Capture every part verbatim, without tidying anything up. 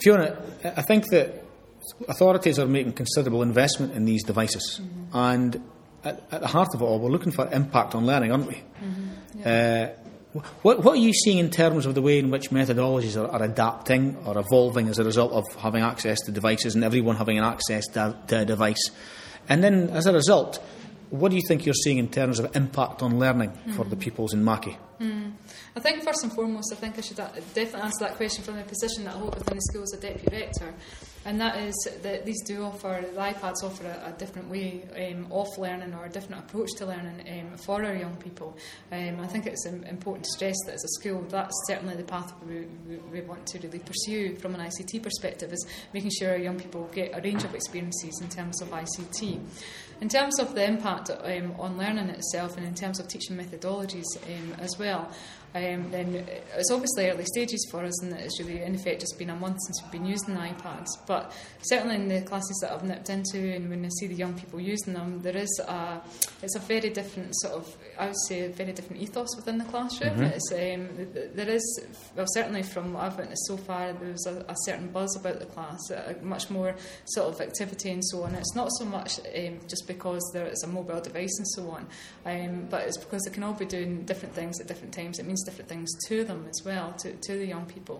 Fiona, I think that authorities are making considerable investment in these devices, mm-hmm. and at, at the heart of it all, we're looking for impact on learning, aren't we? Mm-hmm. Yeah. Uh, what, what are you seeing in terms of the way in which methodologies are, are adapting or evolving as a result of having access to devices and everyone having an access to, to a device? And then, as a result, what do you think you're seeing in terms of impact on learning mm-hmm. for the pupils in Mackay? Mm. I think first and foremost, I think I should definitely answer that question from the position that I hold within the school as a deputy rector, and that is that these do offer, the iPads offer a, a different way um, of learning, or a different approach to learning um, for our young people. Um, I think it's um, important to stress that as a school, that's certainly the path we, we, we want to really pursue from an I C T perspective, is making sure our young people get a range of experiences in terms of I C T. In terms of the impact um, on learning itself, and in terms of teaching methodologies um, as well, um, then it's obviously early stages for us, and it's really, in effect, just been a month since we've been using the iPads. But certainly in the classes that I've nipped into, and when I see the young people using them, there is a, it's a very different sort of, I would say, a very different ethos within the classroom. Mm-hmm. It's, um, there is, well, certainly from what I've witnessed so far, there was a, a certain buzz about the class, a, much more sort of activity and so on. It's not so much um, just because there is a mobile device and so on, um, but it's because they can all be doing different things at different times. It means different things to them as well, to, to the young people.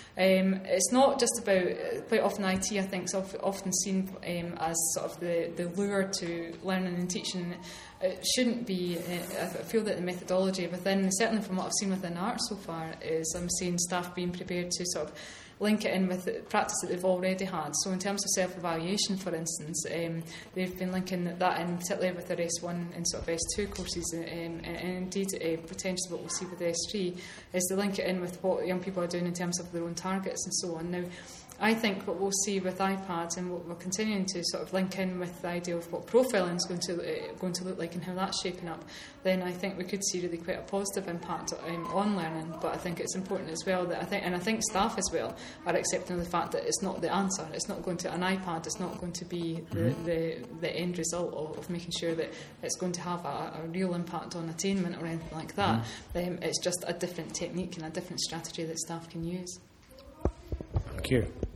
Um, it's not just about, quite often I T I think is often seen um, as sort of the, the lure to learning and teaching. It shouldn't be. uh, I feel that the methodology within, certainly from what I've seen within art so far, is I'm seeing staff being prepared to sort of link it in with the practice that they've already had. So in terms of self-evaluation, for instance, um, they've been linking that in, particularly with their S one and sort of S two courses, um, and, and indeed uh, potentially what we'll see with S three, is to link it in with what young people are doing in terms of their own targets and so on. Now, I think what we'll see with iPads, and what we're continuing to sort of link in with the idea of what profiling is going to uh, going to look like and how that's shaping up, then I think we could see really quite a positive impact um, on learning. But I think it's important as well that I think, and I think staff as well are accepting of the fact that it's not the answer. It's not going to an iPad. It's not going to be the mm-hmm. the, the end result of, of making sure that it's going to have a, a real impact on attainment or anything like that. Mm-hmm. Um, it's just a different technique and a different strategy that staff can use. Thank you.